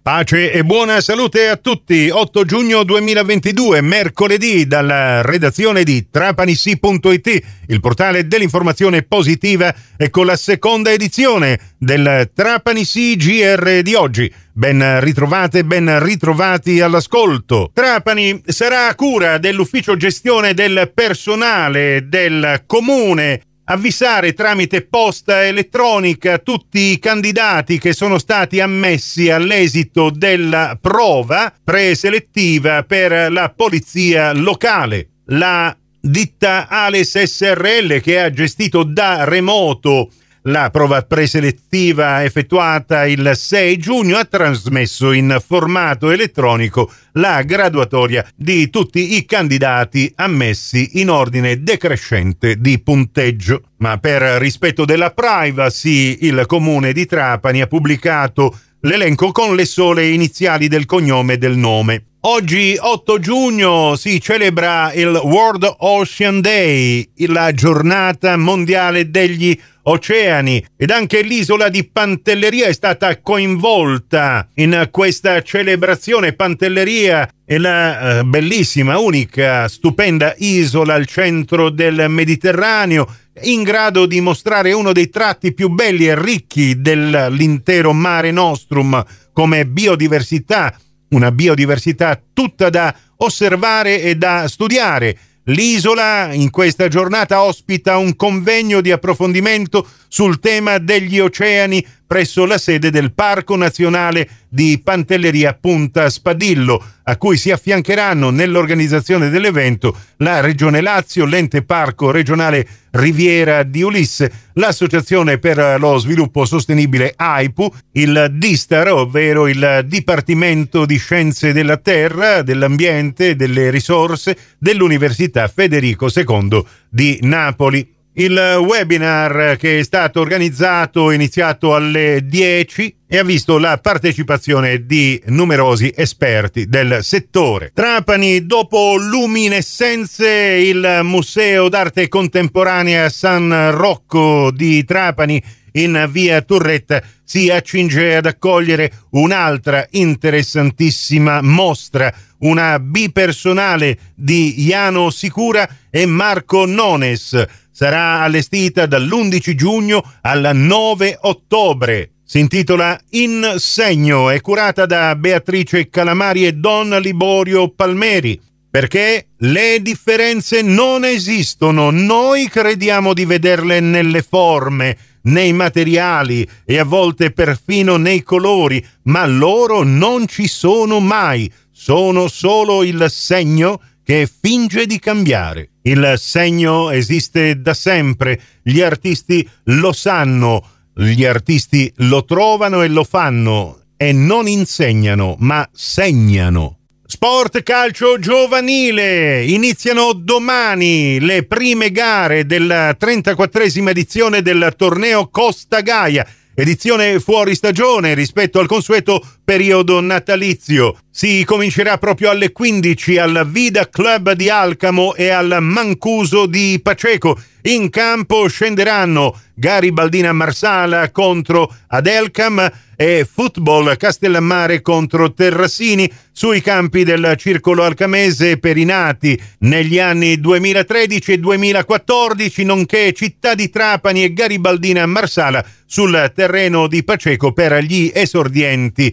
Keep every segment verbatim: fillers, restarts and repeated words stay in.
Pace e buona salute a tutti. otto giugno duemilaventidue, mercoledì, dalla redazione di Trapanissi punto it, il portale dell'informazione positiva, e con la seconda edizione del Trapanissi G R di oggi. Ben ritrovate, ben ritrovati all'ascolto. Trapani sarà a cura dell'ufficio gestione del personale del comune avvisare tramite posta elettronica tutti i candidati che sono stati ammessi all'esito della prova preselettiva per la polizia locale. La ditta Ales S R L, che ha gestito da remoto la prova preselettiva effettuata il sei giugno, ha trasmesso in formato elettronico la graduatoria di tutti i candidati ammessi in ordine decrescente di punteggio. Ma per rispetto della privacy, il comune di Trapani ha pubblicato l'elenco con le sole iniziali del cognome e del nome. Oggi, otto giugno, si celebra il World Ocean Day, la giornata mondiale degli oceani, ed anche l'isola di Pantelleria è stata coinvolta in questa celebrazione. Pantelleria è la eh, bellissima, unica, stupenda isola al centro del Mediterraneo, in grado di mostrare uno dei tratti più belli e ricchi dell'intero Mare Nostrum come biodiversità, una biodiversità tutta da osservare e da studiare. L'isola in questa giornata ospita un convegno di approfondimento sul tema degli oceani presso la sede del Parco Nazionale di Pantelleria Punta Spadillo, a cui si affiancheranno nell'organizzazione dell'evento la Regione Lazio, l'Ente Parco Regionale Riviera di Ulisse, l'Associazione per lo Sviluppo Sostenibile A I P U, il DISTAR, ovvero il Dipartimento di Scienze della Terra, dell'Ambiente e delle Risorse dell'Università Federico secondo di Napoli. Il webinar, che è stato organizzato, è iniziato alle dieci e ha visto la partecipazione di numerosi esperti del settore. Trapani, dopo Luminescenze, il Museo d'Arte Contemporanea San Rocco di Trapani in via Turretta si accinge ad accogliere un'altra interessantissima mostra, una bipersonale di Jano Sicura e Marco Nones. Sarà allestita dall'undici giugno al nove ottobre. Si intitola In Segno, è curata da Beatrice Calamari e Don Liborio Palmeri. Perché le differenze non esistono, noi crediamo di vederle nelle forme, nei materiali e a volte perfino nei colori, ma loro non ci sono mai, sono solo il segno che finge di cambiare. Il segno esiste da sempre, gli artisti lo sanno, gli artisti lo trovano e lo fanno, e non insegnano, ma segnano. Sport calcio giovanile, iniziano domani le prime gare della trentaquattresima edizione del torneo Costa Gaia, edizione fuori stagione rispetto al consueto periodo natalizio. Si comincerà proprio alle quindici al Vida Club di Alcamo e al Mancuso di Paceco. In campo scenderanno Garibaldina Marsala contro Adelcam e Football Castellammare contro Terrasini sui campi del Circolo Alcamese per i nati negli anni duemilatredici e duemilaquattordici, nonché Città di Trapani e Garibaldina Marsala sul terreno di Paceco per gli esordienti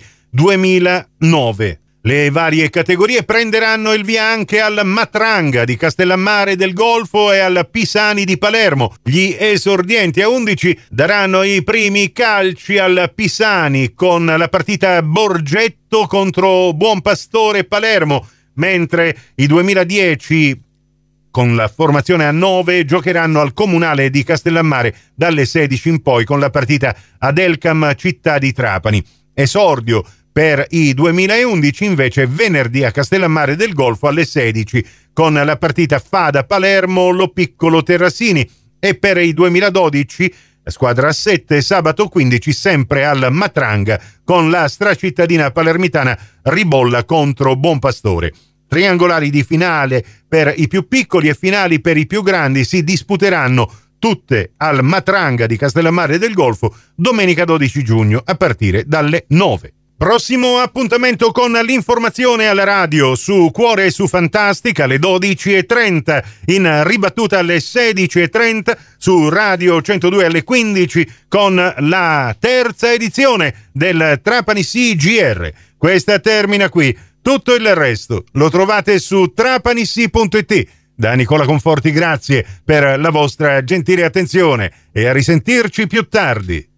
duemilanove. Le varie categorie prenderanno il via anche al Matranga di Castellammare del Golfo e al Pisani di Palermo. Gli esordienti a undici daranno i primi calci al Pisani con la partita Borgetto contro Buonpastore Palermo, mentre i duemiladieci con la formazione a nove giocheranno al Comunale di Castellammare dalle sedici in poi con la partita Adelcam Città di Trapani. Esordio per i duemilaundici invece venerdì a Castellammare del Golfo alle sedici con la partita Fada Palermo Lo Piccolo Terrasini, e per i duemiladodici squadra a sette sabato quindici sempre al Matranga con la stracittadina palermitana Ribolla contro Buonpastore. Triangolari di finale per i più piccoli e finali per i più grandi si disputeranno tutte al Matranga di Castellammare del Golfo domenica dodici giugno a partire dalle nove. Prossimo appuntamento con l'informazione alla radio su Cuore e su Fantastica alle dodici e trenta, in ribattuta alle sedici e trenta su Radio centodue alle quindici con la terza edizione del Trapani C G R. Questa termina qui, tutto il resto lo trovate su trapanissi punto it. Da Nicola Conforti grazie per la vostra gentile attenzione e a risentirci più tardi.